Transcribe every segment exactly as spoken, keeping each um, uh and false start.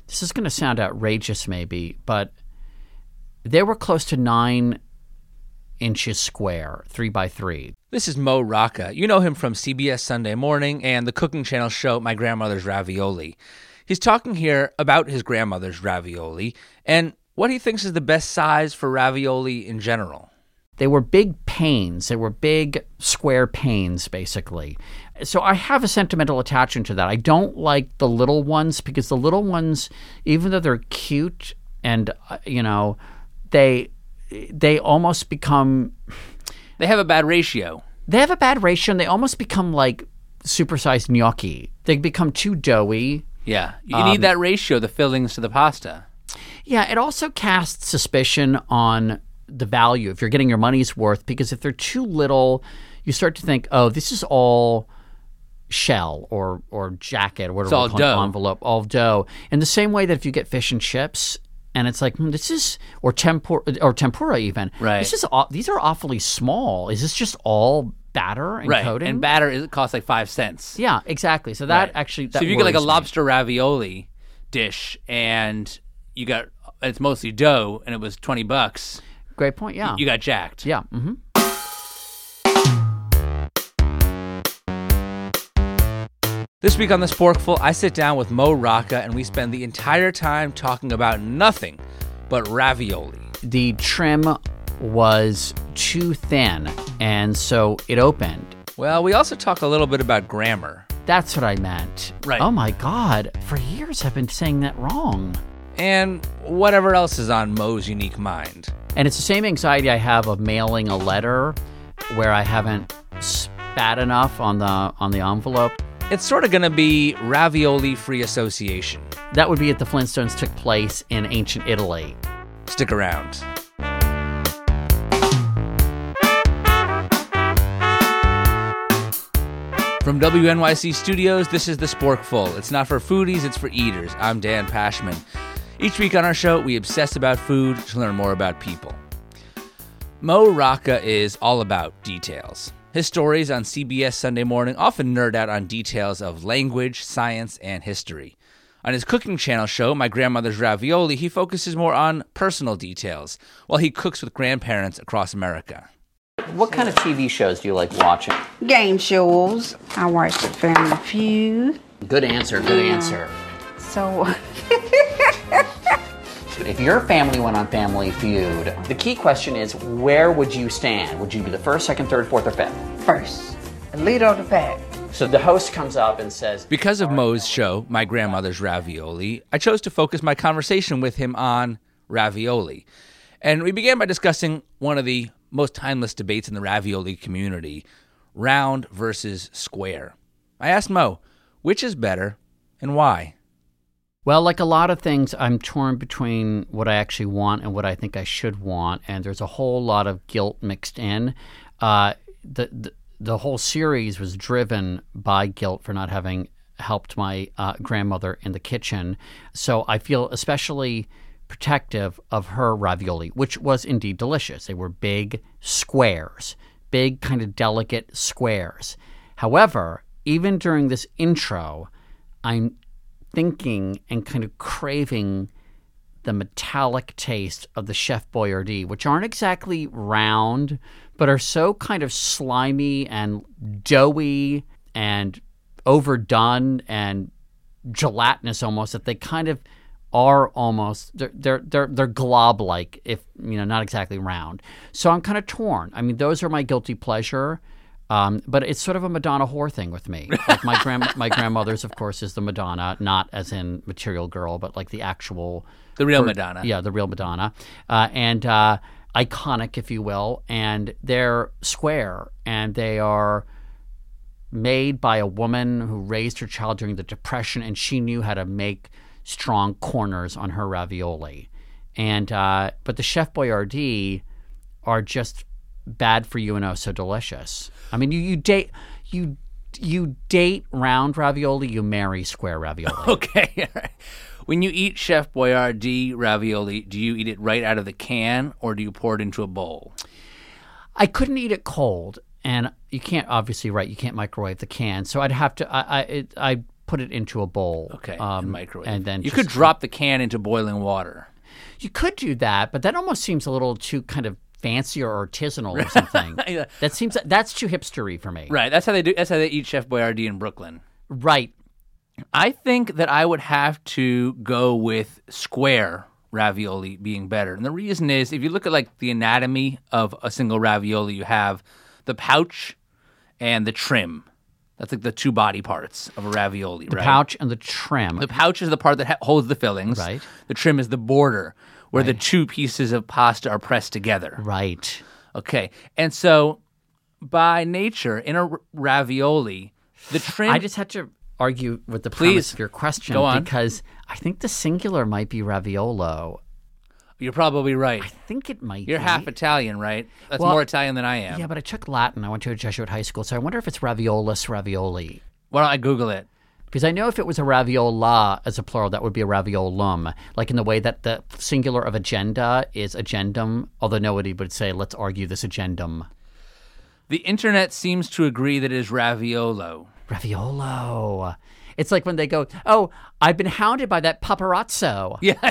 this is going to sound outrageous maybe, but they were close to nine inches square, three by three. This is Mo Rocca. You know him from C B S Sunday Morning and the cooking channel show My Grandmother's Ravioli. He's talking here about his grandmother's ravioli and what he thinks is the best size for ravioli in general. They were big panes. They were big square panes, basically. So I have a sentimental attachment to that. I don't like the little ones because the little ones, even though they're cute and, uh, you know, they they almost become... They have a bad ratio. They have a bad ratio, and they almost become like supersized gnocchi. They become too doughy. Yeah. You Um, need that ratio, the fillings to the pasta. Yeah, it also casts suspicion on the value, if you're getting your money's worth, because if they're too little, you start to think, oh, this is all shell or or jacket or whatever. It's all we call it, dough. envelope, all dough. In the same way that if you get fish and chips, and it's like, hmm, this is, or tempura, or tempura even. Right. This is, aw- these are awfully small. Is this just all batter and Right. coating? And batter is, it costs like five cents. Yeah, exactly. So that Right. actually, that so if you get like a worries me. lobster ravioli dish and you got, it's mostly dough and it was twenty bucks, Great point, yeah. you got jacked. yeah, mm-hmm. This week on The Sporkful, I sit down with Mo Rocca and we spend the entire time talking about nothing but ravioli. The trim was too thin, and so it opened. Well, we also talk a little bit about grammar. That's what I meant. Right. Oh my God. For years I've been saying that wrong. And whatever else is on Mo's unique mind. And it's the same anxiety I have of mailing a letter where I haven't spat enough on the on the envelope. It's sort of going to be ravioli-free association. That would be if the Flintstones took place in ancient Italy. Stick around. From W N Y C Studios, this is The Sporkful. It's not for foodies, it's for eaters. I'm Dan Pashman. Each week on our show, we obsess about food to learn more about people. Mo Rocca is all about details. His stories on C B S Sunday Morning often nerd out on details of language, science, and history. On his cooking channel show, My Grandmother's Ravioli, he focuses more on personal details while he cooks with grandparents across America. What kind of T V shows do you like watching? Game shows. I watch the Family Feud. Good answer, good Yeah. answer. So, If your family went on Family Feud, the key question is, where would you stand? Would you be the first, second, third, fourth, or fifth? first, the leader of the pack. So the host comes up and says... Because of Mo's show, My Grandmother's Ravioli, I chose to focus my conversation with him on ravioli. And we began by discussing one of the most timeless debates in the ravioli community, round versus square. I asked Mo, which is better and why? Well, like a lot of things, I'm torn between what I actually want and what I think I should want, and there's a whole lot of guilt mixed in. Uh, the, the the whole series was driven by guilt for not having helped my uh, grandmother in the kitchen, so I feel especially protective of her ravioli, which was indeed delicious. They were big squares, big kind of delicate squares. However, even during this intro, I'm thinking and kind of craving the metallic taste of the Chef Boyardee, which aren't exactly round, but are so kind of slimy and doughy and overdone and gelatinous almost that they kind of are almost they're they're they're, they're glob-like, if you know, not exactly round. So I'm kind of torn. I mean, those are my guilty pleasure. Um, but it's sort of a Madonna whore thing with me. Like my grand, my grandmother's, of course, is the Madonna, not as in Material Girl, but like the actual, The real for- Madonna. Yeah, the real Madonna, uh, and uh, iconic, if you will. And they're square, and they are made by a woman who raised her child during the Depression, and she knew how to make strong corners on her ravioli. And uh, but the Chef Boyardee are just bad for you and oh so delicious. I mean, you, you date you you date round ravioli, you marry square ravioli. Okay. When you eat Chef Boyardee ravioli, do you eat it right out of the can or do you pour it into a bowl? I couldn't eat it cold, and you can't obviously, right? You can't microwave the can, so I'd have to. I I it, I put it into a bowl. Okay, um, and microwave. And then you just- could drop the can into boiling water. You could do that, but that almost seems a little too kind of fancy or artisanal or something. Yeah. That seems that's too hipstery for me. Right. That's how they do. That's how they eat Chef Boyardee in Brooklyn. Right. I think that I would have to go with square ravioli being better. And the reason is, if you look at like the anatomy of a single ravioli, you have the pouch and the trim. That's like the two body parts of a ravioli, The right? pouch and the trim. The pouch is the part that ha- holds the fillings. Right. The trim is the border where the two pieces of pasta are pressed together. Right. Okay. And so by nature, in a r- ravioli, the trim... I just had to argue with the Please. premise of your question Go on. because I think the singular might be raviolo. You're probably right. I think it might You're be. half Italian, right? That's Well, more Italian than I am. Yeah, but I took Latin. I went to a Jesuit high school, so I wonder if it's raviolus ravioli. Why don't I Google it? Because I know if it was a raviola as a plural, that would be a raviolum, like in the way that the singular of agenda is agendum, although nobody would say, let's argue this agendum. The internet seems to agree that it is raviolo. Raviolo. It's like when they go, oh, I've been hounded by that paparazzo. Yeah,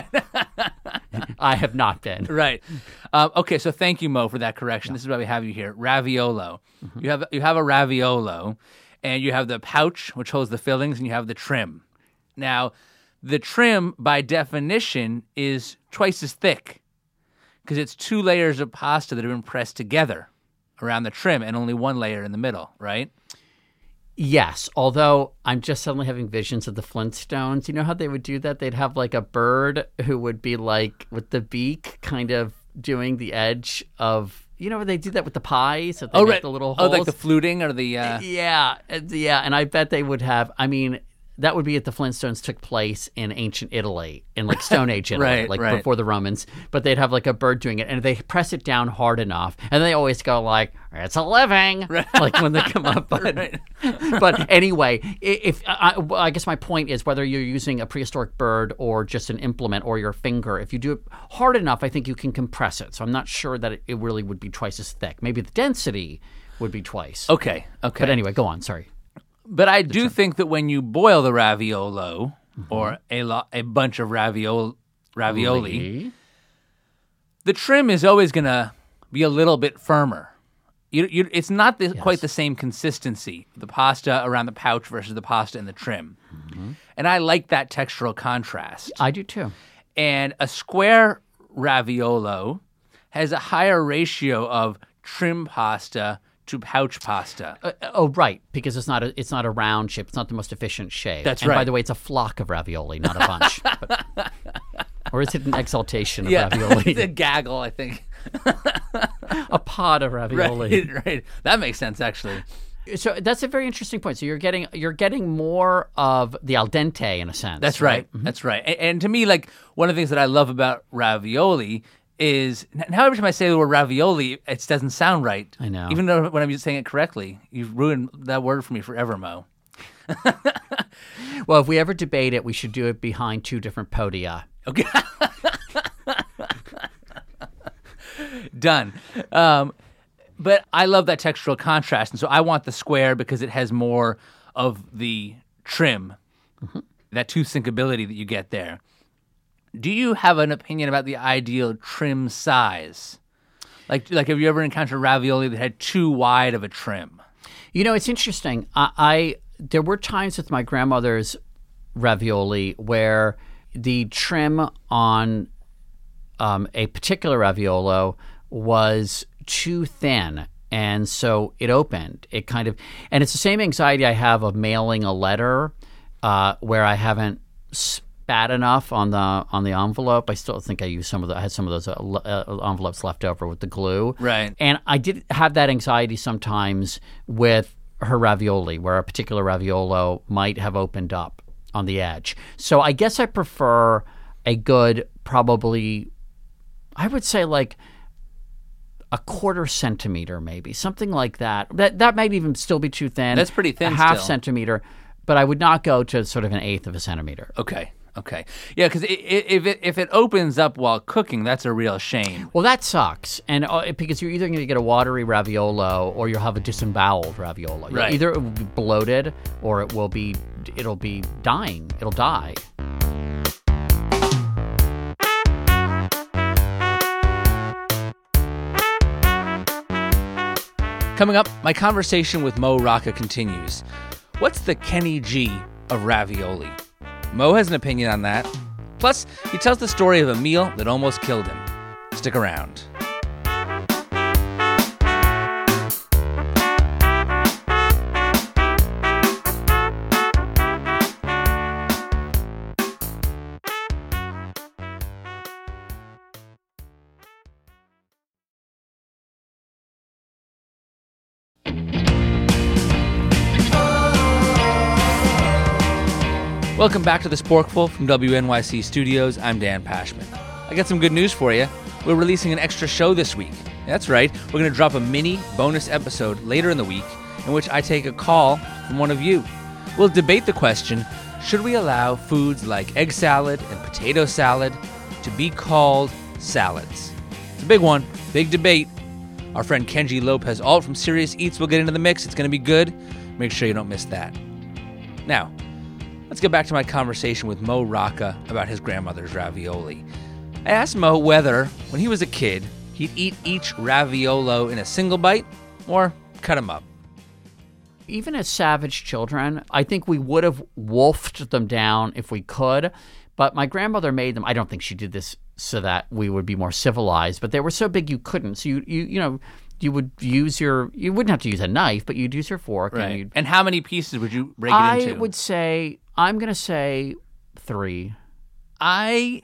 I have not been. right. Um, okay, so thank you, Mo, for that correction. This is why we have you here. Raviolo. Mm-hmm. You have you have a raviolo, and you have the pouch, which holds the fillings, and you have the trim. Now, the trim, by definition, is twice as thick because it's two layers of pasta that have been pressed together around the trim and only one layer in the middle, right? Yes, although I'm just suddenly having visions of the Flintstones. You know how they would do that? They'd have like a bird who would be like with the beak kind of doing the edge of, you know, they do that with the pies. So they Oh, make right. the little Oh, holes. like the fluting or the... Uh... Yeah, and- yeah, and I bet they would have. I mean, that would be if the Flintstones took place in ancient Italy, in like Stone Age Italy, Right, like right. before the Romans. But they'd have like a bird doing it, and they press it down hard enough, and they always go like, "It's a living," like when they come up. But, Right. but anyway, i- if I, well, I guess my point is whether you're using a prehistoric bird or just an implement or your finger, if you do it hard enough, I think you can compress it. So I'm not sure that it, it really would be twice as thick. Maybe the density would be twice. Okay, okay. But anyway, go on. Sorry. But I do think that when you boil the raviolo Mm-hmm. or a lo- a bunch of raviol ravioli, Really? the trim is always going to be a little bit firmer. You, you, it's not the, quite the same consistency, the pasta around the pouch versus the pasta in the trim. Mm-hmm. And I like that textural contrast. I do too. And a square raviolo has a higher ratio of trim pasta to pouch pasta. Uh, oh, right, because it's not a it's not a round shape. It's not the most efficient shape. That's and by right. the way, it's a flock of ravioli, not a bunch. But- or is it an exaltation of yeah, ravioli? the gaggle, I think. A pod of ravioli. Right, right. That makes sense, actually. So that's a very interesting point. So you're getting you're getting more of the al dente in a sense. That's right. That's right. And, and to me, like, one of the things that I love about ravioli is now every time I say the word ravioli, it doesn't sound right. I know. Even though when I'm saying it correctly, you've ruined that word for me forever, Mo. Well, if we ever debate it, we should do it behind two different podia. Okay. Done. Um, but I love that textural contrast. And so I want the square because it has more of the trim, Mm-hmm. that tooth sinkability that you get there. Do you have an opinion about the ideal trim size? Like, like have you ever encountered ravioli that had too wide of a trim? You know, it's interesting. I, I there were times with my grandmother's ravioli where the trim on um, a particular raviolo was too thin, and so it opened. It kind of, and it's the same anxiety I have of mailing a letter uh, where I haven't spat enough on the on the envelope. I still think I used some of the. I had some of those uh, le- uh, envelopes left over with the glue. Right. And I did have that anxiety sometimes with her ravioli, where a particular raviolo might have opened up on the edge. So I guess I prefer a good, probably, I would say like a quarter centimeter, maybe something like that. That that might even still be too thin. That's pretty thin A half still. centimeter, but I would not go to sort of an eighth of a centimeter. Okay. Okay. Yeah, because if it, if it opens up while cooking, that's a real shame. Well, that sucks, and uh, because you're either going to get a watery raviolo or you'll have a disemboweled raviolo. Right. Either it will be bloated or it will be it'll be dying. It'll die. Coming up, my conversation with Mo Rocca continues. What's the Kenny G of ravioli? Mo has an opinion on that. Plus, he tells the story of a meal that almost killed him. Stick around. Welcome back to The Sporkful from W N Y C Studios. I'm Dan Pashman. I got some good news for you. We're releasing an extra show this week. That's right. We're going to drop a mini bonus episode later in the week in which I take a call from one of you. We'll debate the question, should we allow foods like egg salad and potato salad to be called salads? It's a big one, big debate. Our friend Kenji Lopez Alt from Serious Eats will get into the mix. It's going to be good. Make sure you don't miss that. Now, let's get back to my conversation with Mo Rocca about his grandmother's ravioli. I asked Mo whether, when he was a kid, he'd eat each raviolo in a single bite or cut them up. Even as savage children, I think we would have wolfed them down if we could, but my grandmother made them. I don't think she did this so that we would be more civilized, but they were so big you couldn't. So you, you, you know, you would use your, you wouldn't have to use a knife, but you'd use your fork. Right. And, you'd, and how many pieces would you break it I into? I would say, I'm going to say three. I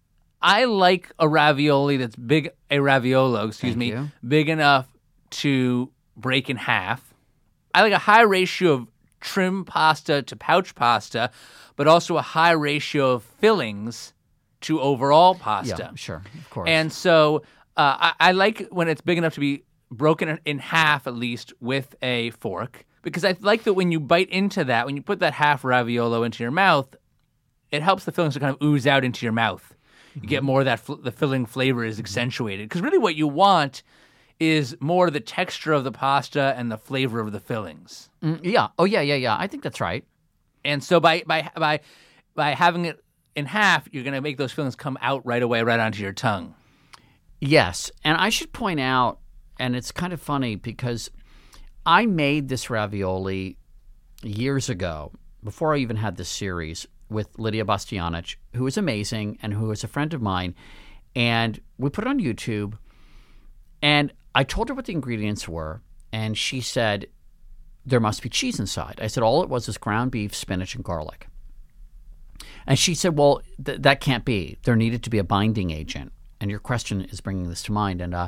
I like a ravioli that's big, a raviolo, excuse Thank me, you. big enough to break in half. I like a high ratio of trim pasta to pouch pasta, but also a high ratio of fillings to overall pasta. Yeah, sure, of course. And so uh, I, I like when it's big enough to be broken in half at least with a fork, because I like that when you bite into that, when you put that half raviolo into your mouth, it helps the fillings to kind of ooze out into your mouth. You get more of that, fl- the filling flavor is accentuated. Because really what you want is more of the texture of the pasta and the flavor of the fillings. Mm, yeah. Oh, yeah, yeah, yeah. I think that's right. And so by by by by having it in half, you're going to make those fillings come out right away, right onto your tongue. Yes. And I should point out, and it's kind of funny because I made this ravioli years ago, before I even had this series, with Lydia Bastianich, who is amazing and who is a friend of mine. And we put it on YouTube, and I told her what the ingredients were, and she said, there must be cheese inside. I said, all it was is ground beef, spinach, and garlic. And she said, well, th- that can't be. There needed to be a binding agent. And your question is bringing this to mind. And uh,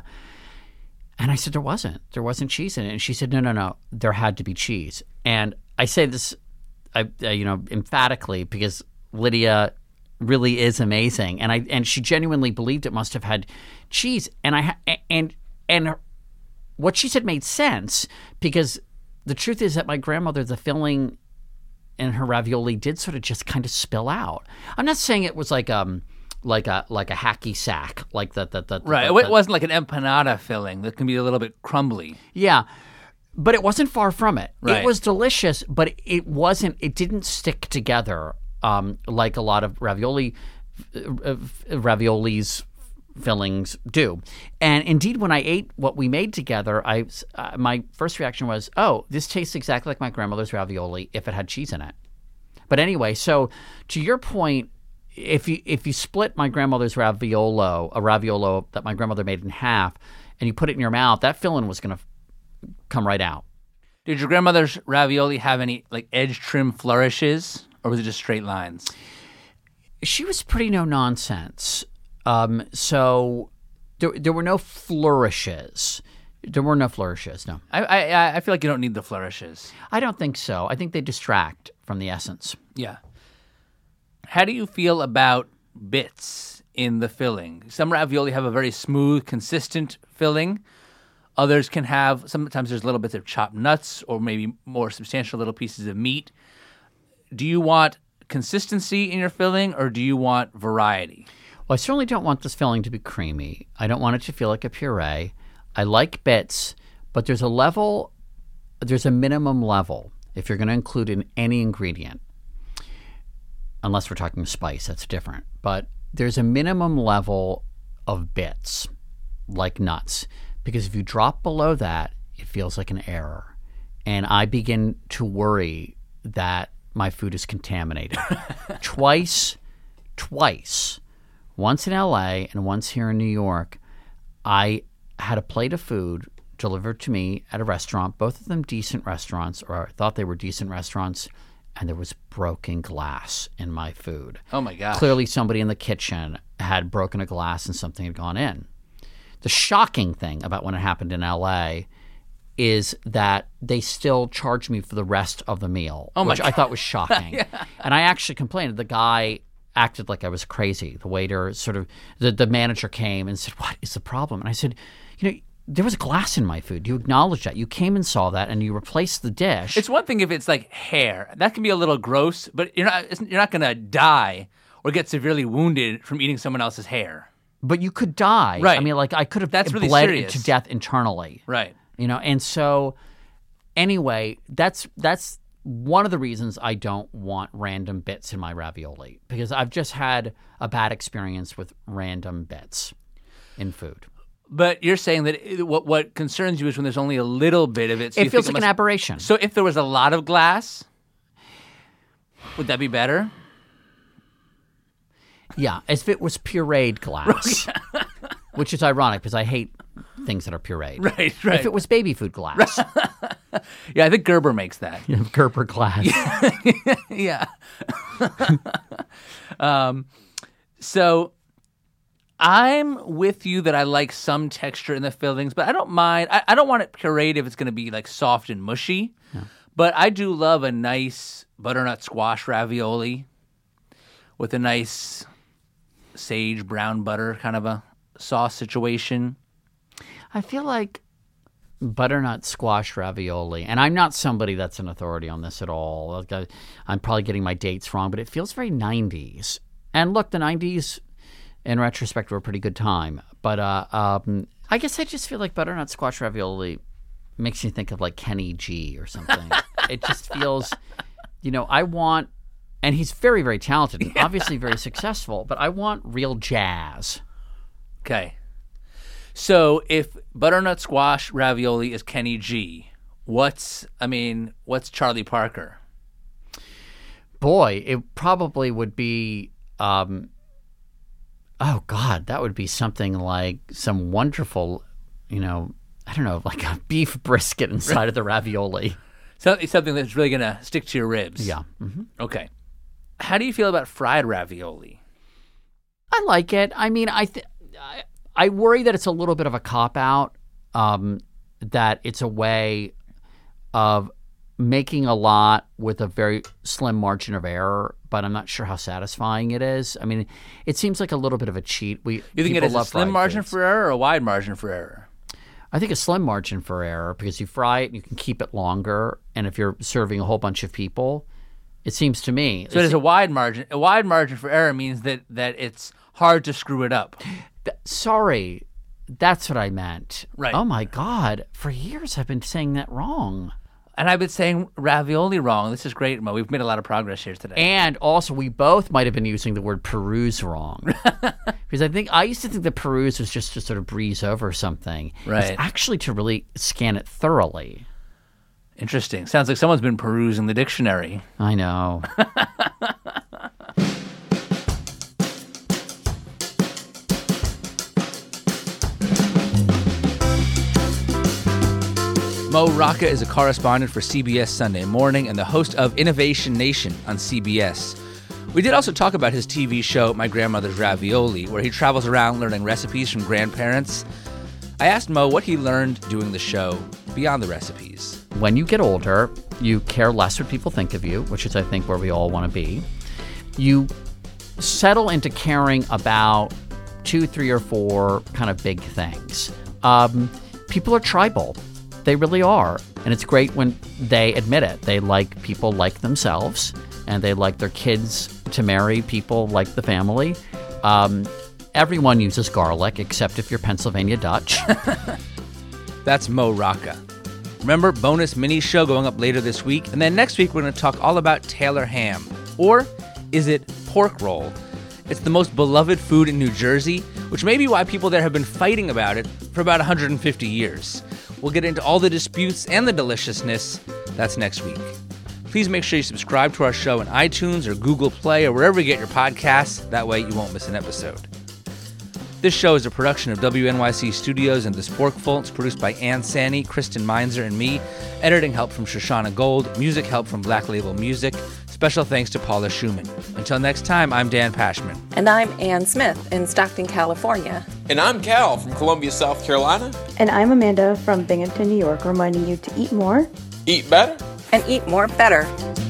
and I said, there wasn't. There wasn't cheese in it. And she said, no, no, no. There had to be cheese. And I say this, I, uh, you know, emphatically because Lydia really is amazing. And I and she genuinely believed it must have had cheese. And I and and what she said made sense, because the truth is that my grandmother, the filling in her ravioli did sort of just kind of spill out. I'm not saying it was like um like a like a hacky sack, like that that that Right. that- It that- wasn't like an empanada filling that can be a little bit crumbly. Yeah, but it wasn't far from it. Right. It was delicious, but it wasn't. It didn't stick together um, like a lot of ravioli uh, raviolis fillings do. And indeed, when I ate what we made together, I uh, my first reaction was, "Oh, this tastes exactly like my grandmother's ravioli if it had cheese in it." But anyway, so to your point, if you if you split my grandmother's raviolo, a raviolo that my grandmother made in half, and you put it in your mouth, that filling was going to come right out. Did your grandmother's ravioli have any like edge trim flourishes, or was it just straight lines? She was pretty no nonsense. Um, so there there were no flourishes. There were no flourishes. No, I, I I feel like you don't need the flourishes. I don't think so. I think they distract from the essence. Yeah. How do you feel about bits in the filling? Some ravioli have a very smooth, consistent filling. Others can have, sometimes there's little bits of chopped nuts or maybe more substantial little pieces of meat. Do you want consistency in your filling, or do you want variety? Well, I certainly don't want this filling to be creamy. I don't want it to feel like a puree. I like bits, but there's a level, there's a minimum level if you're going to include in any ingredient. Unless we're talking spice, that's different. But there's a minimum level of bits, like nuts, because if you drop below that, it feels like an error. And I begin to worry that my food is contaminated. twice, twice, once in L A and once here in New York, I had a plate of food delivered to me at a restaurant, both of them decent restaurants, or I thought they were decent restaurants, and there was broken glass in my food. Oh, my gosh. Clearly somebody in the kitchen had broken a glass and something had gone in. The shocking thing about when it happened in L A is that they still charged me for the rest of the meal, oh my which God. I thought was shocking. Yeah. And I actually complained. The guy acted like I was crazy. The waiter sort of, the, the manager came and said, "What is the problem?" And I said, you know, there was glass in my food. You acknowledge that. You came and saw that, and you replaced the dish. It's one thing if it's like hair. That can be a little gross, but you're not you're not going to die or get severely wounded from eating someone else's hair. But you could die. Right. I mean, like, I could have That's really bled serious. to death internally. Right. You know, and so anyway, that's that's one of the reasons I don't want random bits in my ravioli, because I've just had a bad experience with random bits in food. But you're saying that it, what what concerns you is when there's only a little bit of it. So it you feels think like it an must, aberration. So if there was a lot of glass, would that be better? Yeah, as if it was pureed glass, which is ironic because I hate things that are pureed. Right, right. If it was baby food glass, Yeah, I think Gerber makes that. you know, Gerber glass. Yeah. um, so I'm with you that I like some texture in the fillings, but I don't mind. I, I don't want it pureed if it's going to be like soft and mushy. Yeah. But I do love a nice butternut squash ravioli with a nice sage brown butter kind of a sauce situation. I feel like butternut squash ravioli, and I'm not somebody that's an authority on this at all. Like I, I'm probably getting my dates wrong, but it feels very nineties. And look, the nineties, in retrospect, were a pretty good time. But uh, um, I guess I just feel like butternut squash ravioli makes me think of like Kenny G or something. It just feels, you know, I want, and he's very, very talented and yeah. obviously very successful, but I want real jazz. Okay. So if butternut squash ravioli is Kenny G, what's, I mean, what's Charlie Parker? Boy, it probably would be, um, oh God, that would be something like some wonderful, you know, I don't know, like a beef brisket inside of the ravioli. So it's something that's really going to stick to your ribs. Yeah. Mm-hmm. Okay. How do you feel about fried ravioli? I like it. I mean, I, th- I I worry that it's a little bit of a cop-out, um, that it's a way of making a lot with a very slim margin of error, but I'm not sure how satisfying it is. I mean, it seems like a little bit of a cheat. We You think it is a slim margin foods. for error or a wide margin for error? I think a slim margin for error because you fry it and you can keep it longer, and if you're serving a whole bunch of people, it seems to me. So there's a wide margin. A wide margin for error means that, that it's hard to screw it up. Th- sorry, that's what I meant. Right. Oh my God, for years I've been saying that wrong. And I've been saying ravioli wrong. This is great, Mo. We've made a lot of progress here today. And also, we both might have been using the word peruse wrong. Because I think I used to think that peruse was just to sort of breeze over something. Right. It's actually to really scan it thoroughly. Interesting. Sounds like someone's been perusing the dictionary. I know. Mo Rocca is a correspondent for C B S Sunday Morning and the host of Innovation Nation on C B S. We did also talk about his T V show, My Grandmother's Ravioli, where he travels around learning recipes from grandparents. I asked Mo what he learned doing the show beyond the recipes. When you get older, you care less what people think of you, which is, I think, where we all want to be. You settle into caring about two, three, or four kind of big things. Um, people are tribal. They really are. And it's great when they admit it. They like people like themselves. and they like their kids to marry people like the family. Um, everyone uses garlic, except if you're Pennsylvania Dutch. That's Mo Rocca. Remember, bonus mini show going up later this week. And then next week, we're going to talk all about Taylor ham. Or is it pork roll? It's the most beloved food in New Jersey, which may be why people there have been fighting about it for about one hundred fifty years. We'll get into all the disputes and the deliciousness. That's next week. Please make sure you subscribe to our show in iTunes or Google Play or wherever you get your podcasts. That way you won't miss an episode. This show is a production of W N Y C Studios and The Sporkful. It's produced by Ann Sani, Kristen Meinzer, and me. Editing help from Shoshana Gold. Music help from Black Label Music. Special thanks to Paula Schumann. Until next time, I'm Dan Pashman. And I'm Ann Smith in Stockton, California. And I'm Cal from Columbia, South Carolina. And I'm Amanda from Binghamton, New York, reminding you to eat more, eat better, and eat more better.